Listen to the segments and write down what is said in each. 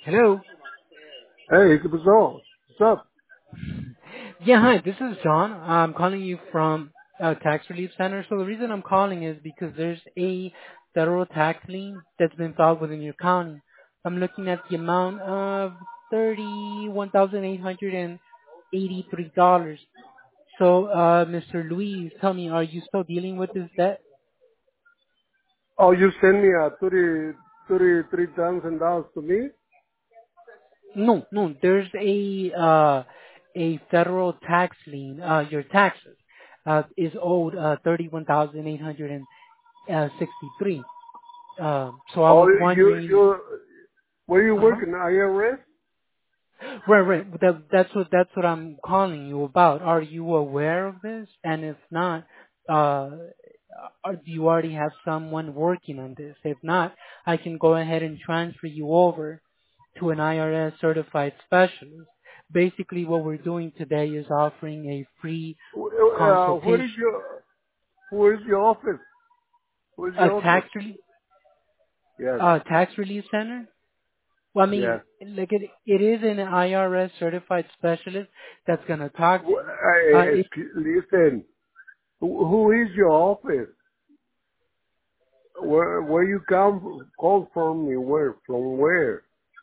Hello. Hey, ¿qué pasó? What's up? Yeah, hi. This is John. I'm calling you from Tax Relief Center. So the reason I'm calling is because there's a federal tax lien that's been filed within your county. I'm looking at the amount of $31,883. So, Mr. Luis, tell me, are you still dealing with this debt? Oh, you send me a $33,000 to me? No, no. There's a federal tax lien. Your taxes is owed 31,863. So I Oh, was wondering. where you Uh-huh. working? IRS? Right, right. That's what I'm calling you about. Are you aware of this? And if not, do you already have someone working on this? If not, I can go ahead and transfer you over to an IRS certified specialist. Basically, what we're doing today is offering a free Where is consultation, where is your office? Where's a your office? Yes, tax relief center. Well, I yes. mean, like it is an IRS certified specialist that's going to talk to you. Listen, who is your office? Where you call from me? Where? From where?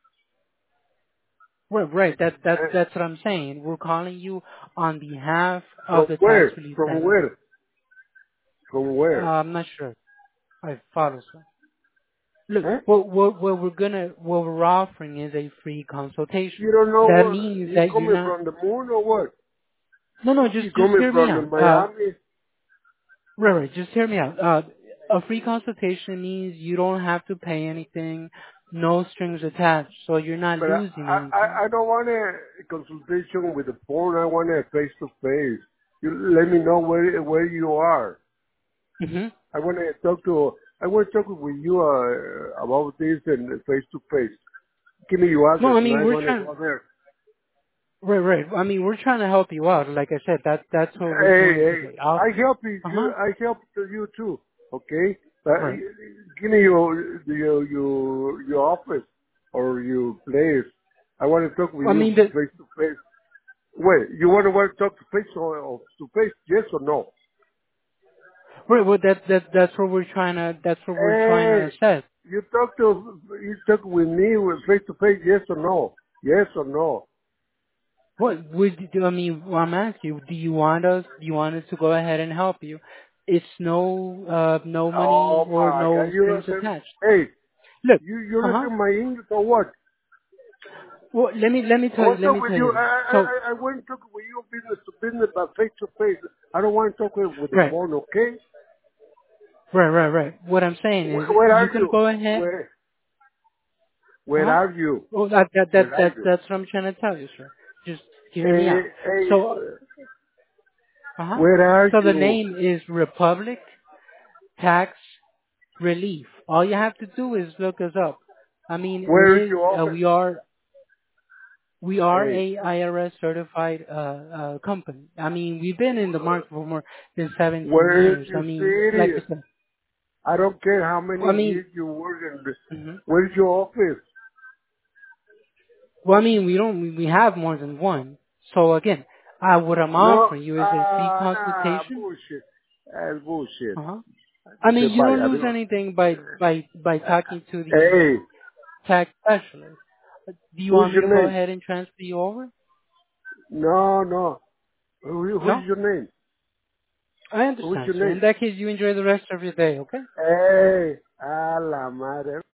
Right, right. Eh, That's what I'm saying. We're calling you on behalf of From the tax where? relief From center. where? From where? I'm not sure. I follow, sir. Look, Huh? what we're offering is a free consultation. You don't know That what, means you that you're coming not. from the moon or what? No, no, You just coming hear me from the out. Miami? Right, right. Just hear me out. A free consultation means you don't have to pay anything, no strings attached, so you're not But losing anything. I don't want a consultation with the phone. I want a face to face. You let me know where you are. Hmm. I want to talk with you about this and face to face. Give me your No, address I and mean I we're want to trying. go there. Right, right. I mean we're trying to help you out. Like I said, that's what we're Hey, doing hey, today. I'll. Uh huh. I help you too. Okay? But Right. give me your office or your place. I want to talk with I mean you the. face to face. Wait, you want to talk to face or to face? Yes or no? Right. Well, that's what we're trying to. That's what we're trying to Hey, assess. you talk with me with face to face? Yes or no? Yes or no? What would I mean? Well, I'm asking you. Do you want us? Do you want us to go ahead and help you? It's no money Oh or my no God, you strings understand? attached. Hey, Look. you Uh huh. understand my English or what? Well, let me I tell you. want to Let talk me with tell you. you this. So I want to talk with you business to business, but face to face. I don't want to talk with the right, phone, okay? right, right, right. What I'm saying is, Where you are can you? go ahead. Uh Where huh. are you? Well, Where are you? that's what I'm trying to tell you, sir. Just hear me Hey, out. hey, So, uh-huh. where are So the you? name is Republic Tax Relief. All you have to do is look us up. I mean, it Where is is, your office? we are Hey, a IRS certified, company. I mean, we've been in the market for more than 17 where is years. I your mean, like I city? said, I don't care how many I mean, years you work in this. mhm. Where's your office? Well, I mean, we have more than one. So again, what I'm No, offering you is a free nah, consultation. bullshit. That's bullshit. Uh-huh. I mean, you Goodbye, don't lose adios. anything by talking to the Hey, tax specialist. Do you who's want me your to go name? ahead and transfer you over? No, no. No? Who's your name? I Who's understand, your sir. In name? that case, you enjoy the rest of your day, okay? Hey, a la madre.